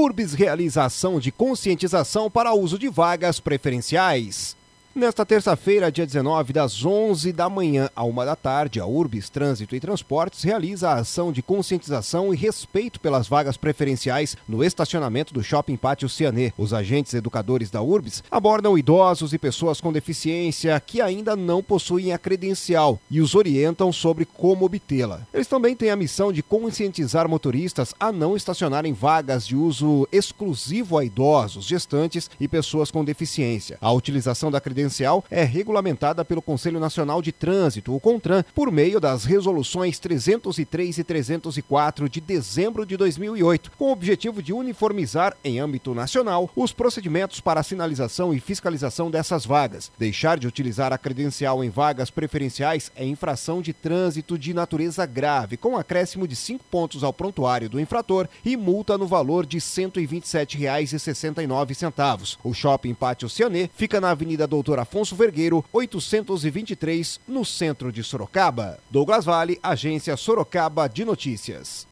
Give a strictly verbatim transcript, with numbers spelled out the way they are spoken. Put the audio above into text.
Urbis realiza ação de conscientização para uso de vagas preferenciais. Nesta terça-feira, dia dezenove, das onze da manhã à uma da tarde, a Urbis Trânsito e Transportes realiza a ação de conscientização e respeito pelas vagas preferenciais no estacionamento do Shopping Pátio Cianê. Os agentes educadores da Urbis abordam idosos e pessoas com deficiência que ainda não possuem a credencial e os orientam sobre como obtê-la. Eles também têm a missão de conscientizar motoristas a não estacionarem vagas de uso exclusivo a idosos, gestantes e pessoas com deficiência. A utilização da credencial é regulamentada pelo Conselho Nacional de Trânsito, o CONTRAN, por meio das resoluções trezentos e três e trezentos e quatro de dezembro de dois mil e oito, com o objetivo de uniformizar, em âmbito nacional, os procedimentos para a sinalização e fiscalização dessas vagas. Deixar de utilizar a credencial em vagas preferenciais é infração de trânsito de natureza grave, com acréscimo de cinco pontos ao prontuário do infrator e multa no valor de cento e vinte e sete reais e sessenta e nove centavos. O Shopping Pátio Cianê fica na Avenida Doutor Afonso Vergueiro, oitocentos e vinte e três, no centro de Sorocaba. Douglas Vale, Agência Sorocaba de Notícias.